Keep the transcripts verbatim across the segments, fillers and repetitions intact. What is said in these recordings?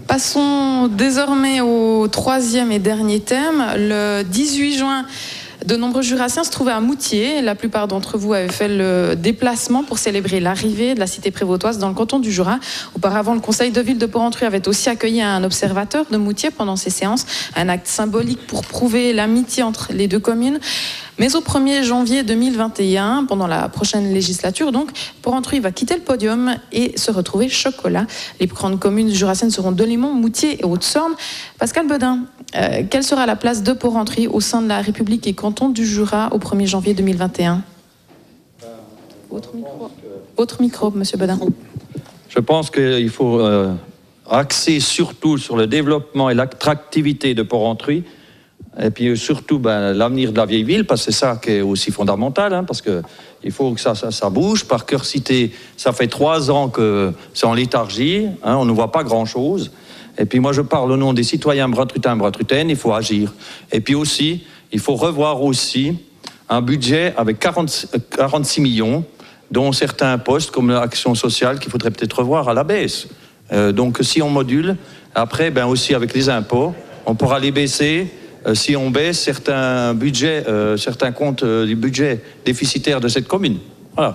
Passons désormais au troisième et dernier thème. Le dix-huit juin, de nombreux Jurassiens se trouvaient à Moutier. La plupart d'entre vous avaient fait le déplacement pour célébrer l'arrivée de la cité prévôtoise dans le canton du Jura. Auparavant, le conseil de ville de Porrentruy avait aussi accueilli un observateur de Moutier pendant ces séances. Un acte symbolique pour prouver l'amitié entre les deux communes. Mais au premier janvier deux mille vingt et un, pendant la prochaine législature, donc, Porrentruy va quitter le podium et se retrouver chocolat. Les plus grandes communes jurassiennes seront Delémont, Moutier et Haute-Sorne. Pascal Bedin, euh, quelle sera la place de Porrentruy au sein de la République et canton du Jura au premier janvier deux mille vingt et un? Autre micro, Autre micro monsieur Bedin. Je pense qu'il faut euh, axer surtout sur le développement et l'attractivité de Porrentruy. Et puis surtout ben, l'avenir de la vieille ville, parce que c'est ça qui est aussi fondamental, hein, parce qu'il faut que ça, ça, ça bouge. Par cœur cité, ça fait trois ans que c'est en léthargie, hein, on ne voit pas grand-chose. Et puis moi je parle au nom des citoyens bruntruitains, bruntruitaines, il faut agir. Et puis aussi, il faut revoir aussi un budget avec quarante, quarante-six millions, dont certains postes comme l'action sociale qu'il faudrait peut-être revoir à la baisse. Euh, donc si on module, après ben, aussi avec les impôts, on pourra les baisser. Euh, si on baisse certains budgets, euh, certains comptes euh, du budget déficitaire de cette commune. Voilà.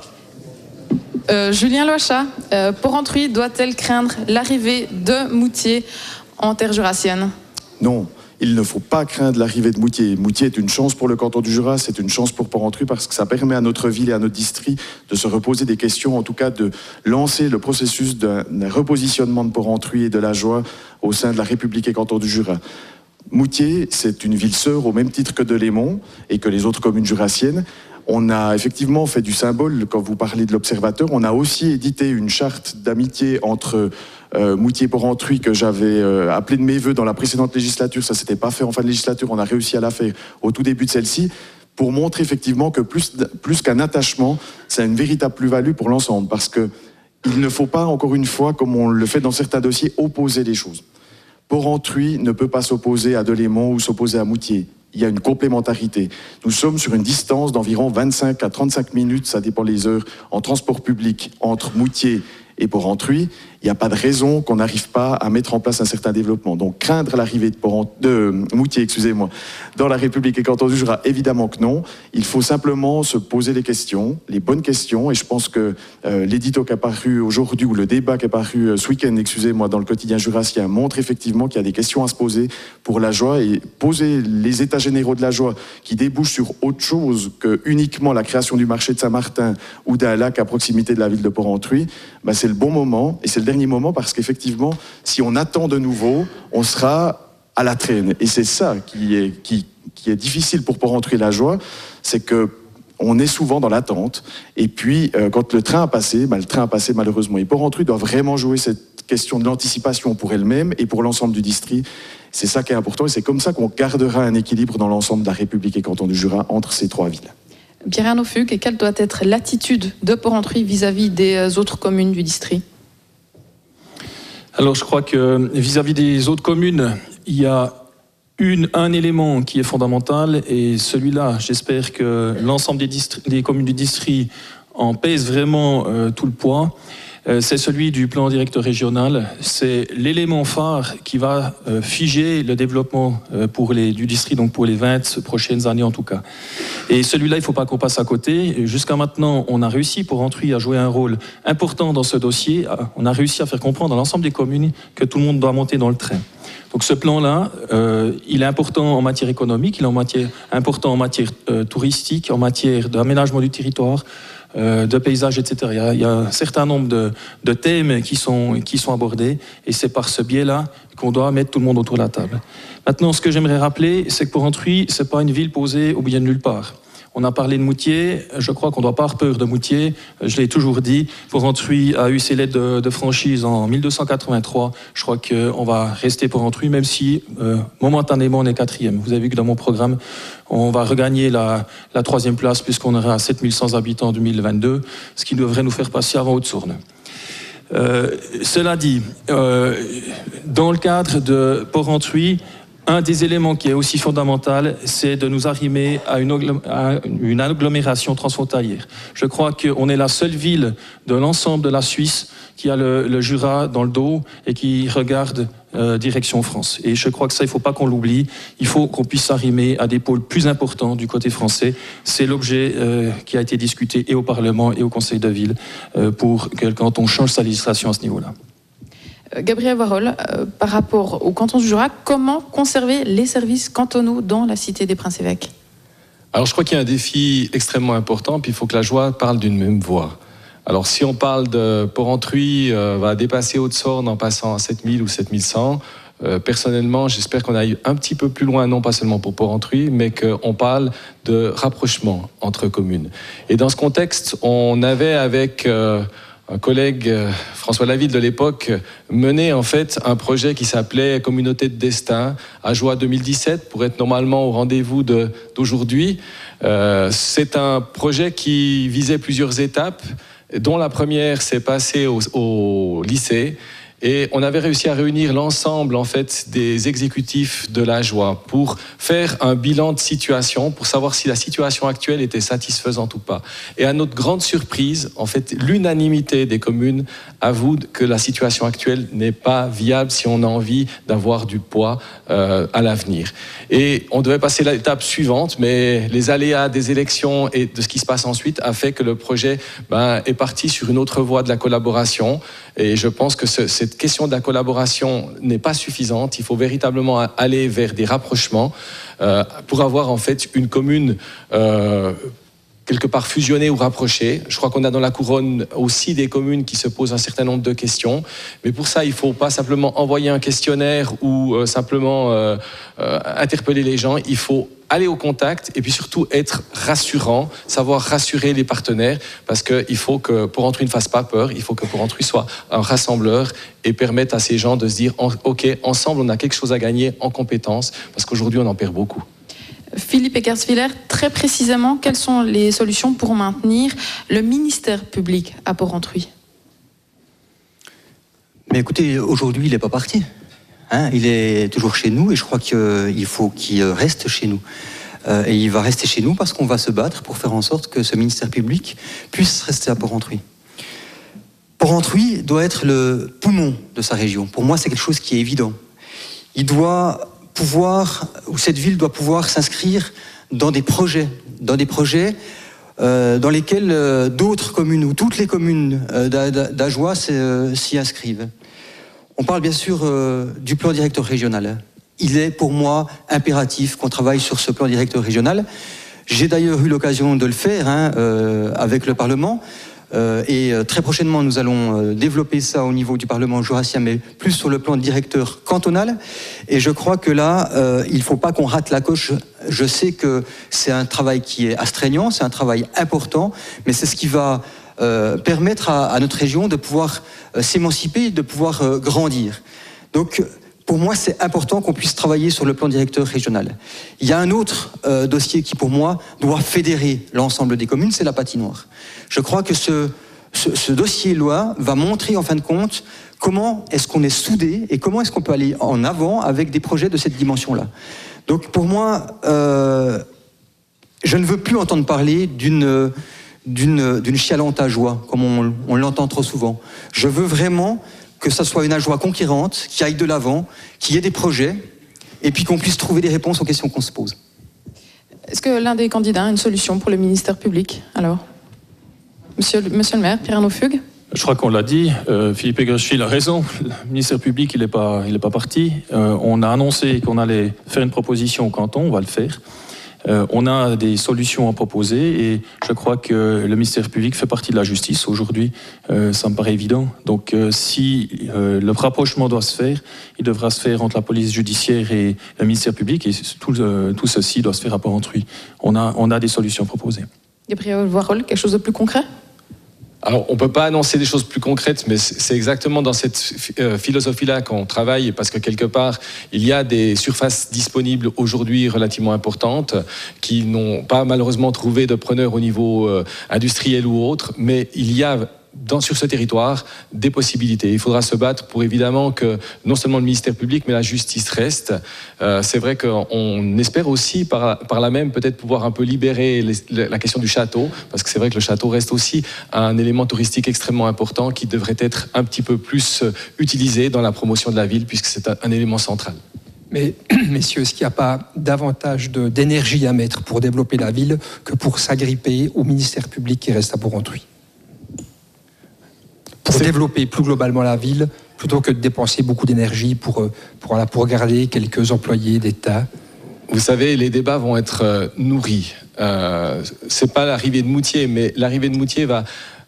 Euh, Julien Loachat, euh, Porrentruy doit-elle craindre l'arrivée de Moutier en terre jurassienne? Non, il ne faut pas craindre l'arrivée de Moutier. Moutier est une chance pour le canton du Jura, c'est une chance pour Porrentruy parce que ça permet à notre ville et à notre district de se reposer des questions, en tout cas de lancer le processus d'un repositionnement de Porrentruy et de la joie au sein de la République et canton du Jura. Moutier, c'est une ville sœur au même titre que Delémont et que les autres communes jurassiennes. On a effectivement fait du symbole, quand vous parlez de l'observateur, on a aussi édité une charte d'amitié entre euh, Moutier et Porrentruy que j'avais euh, appelée de mes voeux dans la précédente législature. Ça ne s'était pas fait en fin de législature, on a réussi à la faire au tout début de celle-ci, pour montrer effectivement que plus, plus qu'un attachement, c'est une véritable plus-value pour l'ensemble, parce que il ne faut pas, encore une fois, comme on le fait dans certains dossiers, opposer les choses. Porrentruy ne peut pas s'opposer à Delémont ou s'opposer à Moutier. Il y a une complémentarité. Nous sommes sur une distance d'environ vingt-cinq à trente-cinq minutes, ça dépend les heures, en transport public entre Moutier et Porrentruy. Il n'y a pas de raison qu'on n'arrive pas à mettre en place un certain développement. Donc craindre l'arrivée de, de Moutier, excusez-moi, dans la République et canton du Jura, évidemment que non. Il faut simplement se poser les questions, les bonnes questions, et je pense que euh, l'édito qui est paru aujourd'hui, ou le débat qui est paru euh, ce week-end, excusez-moi, dans le quotidien jurassien, montre effectivement qu'il y a des questions à se poser pour la joie, et poser les états généraux de la joie qui débouchent sur autre chose que uniquement la création du marché de Saint-Martin ou d'un lac à proximité de la ville de Porrentruy, ben c'est le bon moment, et c'est le dernier moment, parce qu'effectivement, si on attend de nouveau, on sera à la traîne. Et c'est ça qui est, qui, qui est difficile pour Porrentruy la joie, c'est que on est souvent dans l'attente. Et puis, euh, quand le train a passé, ben, le train a passé malheureusement. Et Porrentruy doit vraiment jouer cette question de l'anticipation pour elle-même et pour l'ensemble du district. C'est ça qui est important, et c'est comme ça qu'on gardera un équilibre dans l'ensemble de la République et canton du Jura entre ces trois villes. Pierre-Arnaud Fuc, et quelle doit être l'attitude de Porrentruy vis-à-vis des autres communes du district? Alors je crois que vis-à-vis des autres communes, il y a une, un élément qui est fondamental, et celui-là, j'espère que l'ensemble des, des communes du district en pèsent vraiment euh, tout le poids. Euh, c'est celui du plan directeur régional. C'est l'élément phare qui va euh, figer le développement euh, pour les, du district, donc pour les vingt prochaines années en tout cas. Et celui-là, il ne faut pas qu'on passe à côté. Jusqu'à maintenant, on a réussi, Porrentruy à jouer un rôle important dans ce dossier. On a réussi à faire comprendre à l'ensemble des communes que tout le monde doit monter dans le train. Donc ce plan-là, euh, il est important en matière économique, il est en matière, important en matière euh, touristique, en matière d'aménagement du territoire, euh, de paysage, et cetera. Il y a, il y a un certain nombre de, de thèmes qui sont, qui sont abordés, et c'est par ce biais-là qu'on doit mettre tout le monde autour de la table. Maintenant, ce que j'aimerais rappeler, c'est que Porrentruy, ce n'est pas une ville posée au milieu de nulle part. On a parlé de Moutier, je crois qu'on ne doit pas avoir peur de Moutier, je l'ai toujours dit. Porrentruy a eu ses lettres de, de franchise en mille deux cent quatre-vingt-trois, je crois qu'on va rester Porrentruy, même si euh, momentanément on est quatrième. Vous avez vu que dans mon programme, on va regagner la, la troisième place puisqu'on aura sept mille cent habitants en deux mille vingt-deux, ce qui devrait nous faire passer avant Haute-Sorne. Euh, cela dit, euh, dans le cadre de Porrentruy, Un des éléments qui est aussi fondamental, c'est de nous arrimer à une, à une agglomération transfrontalière. Je crois qu'on est la seule ville de l'ensemble de la Suisse qui a le, le Jura dans le dos et qui regarde euh, direction France. Et je crois que ça, il ne faut pas qu'on l'oublie. Il faut qu'on puisse s'arrimer à des pôles plus importants du côté français. C'est l'objet euh, qui a été discuté et au Parlement et au Conseil de ville euh, pour que quand on change sa législation à ce niveau-là. Gabriel Warhol, euh, par rapport au canton du Jura, comment conserver les services cantonaux dans la cité des Princes-Évêques ? Alors je crois qu'il y a un défi extrêmement important, puis il faut que la joie parle d'une même voix. Alors si on parle de Porrentruy, euh, va dépasser Haute-Sorne en passant à sept mille ou sept mille cent, euh, personnellement j'espère qu'on aille un petit peu plus loin, non pas seulement pour Porrentruy, mais qu'on parle de rapprochement entre communes. Et dans ce contexte, on avait avec... Euh, un collègue, François Laville de l'époque, menait en fait un projet qui s'appelait Communauté de destin à Joie deux mille dix-sept pour être normalement au rendez-vous de, d'aujourd'hui. Euh, c'est un projet qui visait plusieurs étapes, dont la première s'est passée au, au lycée. Et on avait réussi à réunir l'ensemble en fait des exécutifs de la Joie pour faire un bilan de situation, pour savoir si la situation actuelle était satisfaisante ou pas. Et à notre grande surprise, en fait, l'unanimité des communes avoue que la situation actuelle n'est pas viable si on a envie d'avoir du poids euh, à l'avenir. Et on devait passer à l'étape suivante, mais les aléas des élections et de ce qui se passe ensuite a fait que le projet ben, est parti sur une autre voie de la collaboration. Et je pense que ce, cette question de la collaboration n'est pas suffisante. Il faut véritablement aller vers des rapprochements euh, pour avoir en fait une commune euh, quelque part fusionnée ou rapprochée. Je crois qu'on a dans la couronne aussi des communes qui se posent un certain nombre de questions. Mais pour ça, il ne faut pas simplement envoyer un questionnaire ou euh, simplement euh, euh, interpeller les gens. Il faut aller au contact et puis surtout être rassurant, savoir rassurer les partenaires parce qu'il faut que Porrentruy ne fasse pas peur, il faut que Porrentruy soit un rassembleur et permette à ces gens de se dire ok, ensemble on a quelque chose à gagner en compétences parce qu'aujourd'hui on en perd beaucoup. Philippe Eckerswiller, très précisément, quelles sont les solutions pour maintenir le ministère public à Porrentruy ? Mais écoutez, aujourd'hui il n'est pas parti. Hein, il est toujours chez nous et je crois qu'il faut qu'il reste chez nous. Euh, et il va rester chez nous parce qu'on va se battre pour faire en sorte que ce ministère public puisse rester à Porrentruy. Porrentruy doit être le poumon de sa région. Pour moi, c'est quelque chose qui est évident. Il doit pouvoir, ou cette ville doit pouvoir s'inscrire dans des projets, dans des projets euh, dans lesquels euh, d'autres communes ou toutes les communes euh, d'Ajoie euh, s'y inscrivent. On parle bien sûr euh, du plan directeur régional. Il est pour moi impératif qu'on travaille sur ce plan directeur régional. J'ai d'ailleurs eu l'occasion de le faire hein, euh, avec le Parlement. Euh, et euh, très prochainement, nous allons euh, développer ça au niveau du Parlement jurassien, mais plus sur le plan directeur cantonal. Et je crois que là, euh, il ne faut pas qu'on rate la coche. Je sais que c'est un travail qui est astreignant, c'est un travail important, mais c'est ce qui va euh, permettre à, à notre région de pouvoir euh, s'émanciper, de pouvoir euh, grandir. Donc, pour moi, c'est important qu'on puisse travailler sur le plan directeur régional. Il y a un autre euh, dossier qui, pour moi, doit fédérer l'ensemble des communes, c'est la patinoire. Je crois que ce, ce, ce dossier-là va montrer, en fin de compte, comment est-ce qu'on est soudé et comment est-ce qu'on peut aller en avant avec des projets de cette dimension-là. Donc, pour moi, euh, je ne veux plus entendre parler d'une, d'une, d'une chialante à joie, comme on, on l'entend trop souvent. Je veux vraiment que ça soit une Ajoie conquérante, qui aille de l'avant, qui ait des projets, et puis qu'on puisse trouver des réponses aux questions qu'on se pose. Est-ce que l'un des candidats a une solution pour le ministère public, alors ? Monsieur, monsieur le maire, Pierre-Arnaud Fugue ? Je crois qu'on l'a dit, euh, Philippe Eckerswiller a raison, le ministère public, il n'est pas, il n'est pas parti. Euh, on a annoncé qu'on allait faire une proposition au canton, on va le faire. Euh, on a des solutions à proposer et je crois que le ministère public fait partie de la justice aujourd'hui, euh, ça me paraît évident. Donc euh, si euh, le rapprochement doit se faire, il devra se faire entre la police judiciaire et le ministère public et tout, euh, tout ceci doit se faire à Porrentruy. On a, on a des solutions proposées. Gabriel Warhol, quelque chose de plus concret ? Alors, on ne peut pas annoncer des choses plus concrètes, mais c'est exactement dans cette philosophie-là qu'on travaille, parce que quelque part, il y a des surfaces disponibles aujourd'hui relativement importantes, qui n'ont pas malheureusement trouvé de preneurs au niveau industriel ou autre, mais il y a dans, sur ce territoire des possibilités. Il faudra se battre pour évidemment que non seulement le ministère public, mais la justice reste. Euh, c'est vrai qu'on espère aussi par, par là même peut-être pouvoir un peu libérer les, la question du château, parce que c'est vrai que le château reste aussi un élément touristique extrêmement important qui devrait être un petit peu plus utilisé dans la promotion de la ville, puisque c'est un, un élément central. Mais, messieurs, est-ce qu'il n'y a pas davantage de, d'énergie à mettre pour développer la ville que pour s'agripper au ministère public qui reste à Porrentruy ? Pour c'est... développer plus globalement la ville, plutôt que de dépenser beaucoup d'énergie pour, pour, pour garder quelques employés d'État. Vous savez, les débats vont être euh, nourris. Euh, c'est pas l'arrivée de Moutier, mais l'arrivée de Moutier va...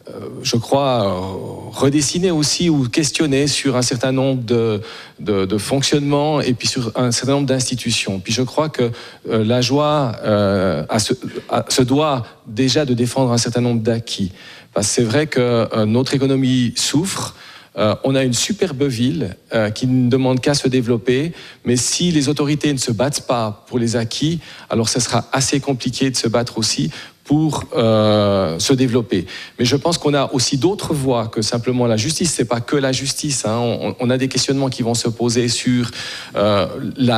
je crois, redessiner aussi ou questionner sur un certain nombre de, de, de fonctionnements et puis sur un certain nombre d'institutions. Puis je crois que euh, la joie euh, a se, a, se doit déjà de défendre un certain nombre d'acquis. Parce que c'est vrai que euh, notre économie souffre. Euh, on a une superbe ville euh, qui ne demande qu'à se développer, mais si les autorités ne se battent pas pour les acquis, alors ça sera assez compliqué de se battre aussi pour euh, se développer. Mais je pense qu'on a aussi d'autres voies que simplement la justice. C'est pas que la justice. Hein. On, on a des questionnements qui vont se poser sur euh,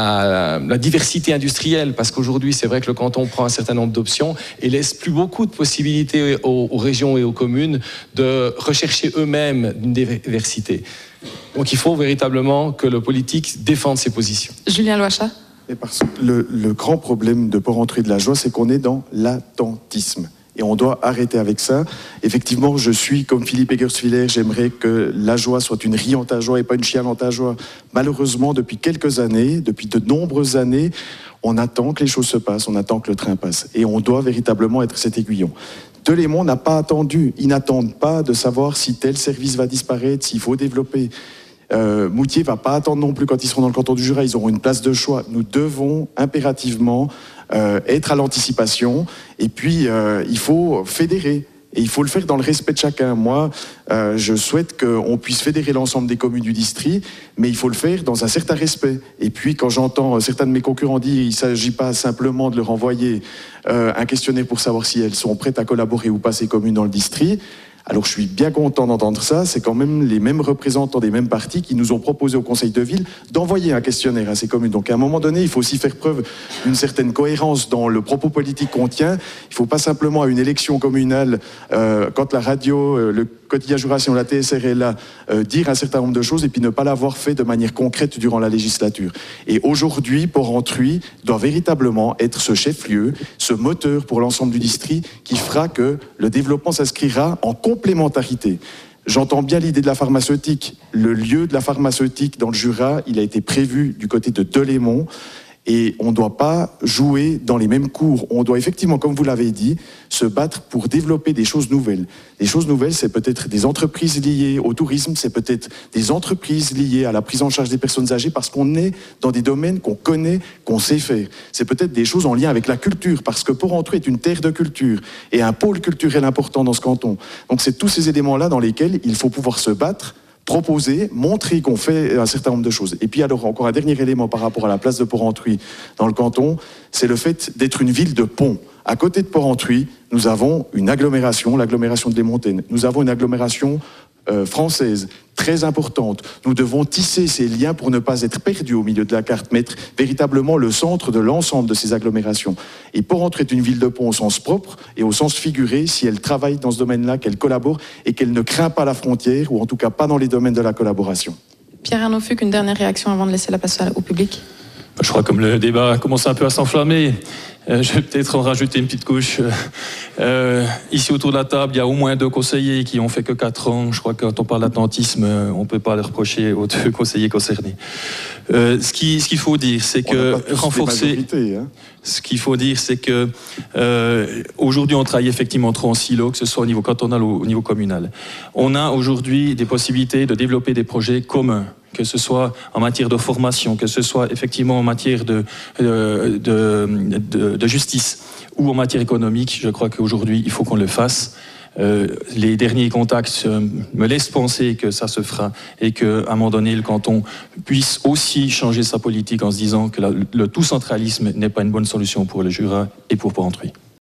la, la diversité industrielle, parce qu'aujourd'hui, c'est vrai que le canton prend un certain nombre d'options et laisse plus beaucoup de possibilités aux, aux régions et aux communes de rechercher eux-mêmes une diversité. Donc il faut véritablement que le politique défende ses positions. Julien Loachat. Et parce que le, le grand problème de Porrentruy de la Joie, c'est qu'on est dans l'attentisme. Et on doit arrêter avec ça. Effectivement, je suis comme Philippe Eggerswiller, j'aimerais que la Joie soit une riante à joie et pas une chialante à joie. Malheureusement, depuis quelques années, depuis de nombreuses années, on attend que les choses se passent, on attend que le train passe. Et on doit véritablement être cet aiguillon. Delémont n'a pas attendu, ils n'attendent pas de savoir si tel service va disparaître, s'il faut développer. Euh, Moutier ne va pas attendre non plus quand ils seront dans le canton du Jura, ils auront une place de choix. Nous devons impérativement euh, être à l'anticipation et puis euh, il faut fédérer. Et il faut le faire dans le respect de chacun. Moi, euh, je souhaite qu'on puisse fédérer l'ensemble des communes du district, mais il faut le faire dans un certain respect. Et puis, quand j'entends certains de mes concurrents dire qu'il ne s'agit pas simplement de leur envoyer euh, un questionnaire pour savoir si elles sont prêtes à collaborer ou pas, ces communes dans le district, alors je suis bien content d'entendre ça, c'est quand même les mêmes représentants des mêmes partis qui nous ont proposé au Conseil de ville d'envoyer un questionnaire à ces communes. Donc à un moment donné, il faut aussi faire preuve d'une certaine cohérence dans le propos politique qu'on tient. Il ne faut pas simplement à une élection communale, euh, quand la radio, euh, le quotidien Jurassien ou la T S R est là, euh, dire un certain nombre de choses et puis ne pas l'avoir fait de manière concrète durant la législature. Et aujourd'hui, Porrentruy doit véritablement être ce chef-lieu, ce moteur pour l'ensemble du district qui fera que le développement s'inscrira en complémentarité. J'entends bien l'idée de la pharmaceutique. Le lieu de la pharmaceutique dans le Jura, il a été prévu du côté de Delémont. Et on ne doit pas jouer dans les mêmes cours. On doit effectivement, comme vous l'avez dit, se battre pour développer des choses nouvelles. Les choses nouvelles, c'est peut-être des entreprises liées au tourisme, c'est peut-être des entreprises liées à la prise en charge des personnes âgées, parce qu'on est dans des domaines qu'on connaît, qu'on sait faire. C'est peut-être des choses en lien avec la culture, parce que Porrentruy est une terre de culture et un pôle culturel important dans ce canton. Donc c'est tous ces éléments-là dans lesquels il faut pouvoir se battre, proposer, montrer qu'on fait un certain nombre de choses. Et puis alors, encore un dernier élément par rapport à la place de Porrentruy dans le canton, c'est le fait d'être une ville de pont. À côté de Porrentruy, nous avons une agglomération, l'agglomération de Les Montaigne. Nous avons une agglomération euh, française très importante. Nous devons tisser ces liens pour ne pas être perdus au milieu de la carte, mais être véritablement le centre de l'ensemble de ces agglomérations. Et Porrentruy est une ville de pont au sens propre et au sens figuré, si elle travaille dans ce domaine-là, qu'elle collabore et qu'elle ne craint pas la frontière, ou en tout cas pas dans les domaines de la collaboration. Pierre-Arnaud Fuc, une dernière réaction avant de laisser la place au public. Je crois que comme le débat commence un peu à s'enflammer, euh, je vais peut-être en rajouter une petite couche. Euh, ici autour de la table, il y a au moins deux conseillers qui ont fait que quatre ans. Je crois que quand on parle d'attentisme, on ne peut pas le reprocher aux deux conseillers concernés. Euh, ce qu'il ce qu'il faut dire, c'est que renforcer. Hein. Ce qu'il faut dire, c'est que euh, aujourd'hui, on travaille effectivement trop en silo, que ce soit au niveau cantonal ou au niveau communal. On a aujourd'hui des possibilités de développer des projets communs, que ce soit en matière de formation, que ce soit effectivement en matière de, de, de, de, de justice ou en matière économique. Je crois qu'aujourd'hui, il faut qu'on le fasse. Euh, les derniers contacts euh, me laissent penser que ça se fera et qu'à un moment donné, le canton puisse aussi changer sa politique en se disant que la, le tout centralisme n'est pas une bonne solution pour le Jura et pour Porrentruy.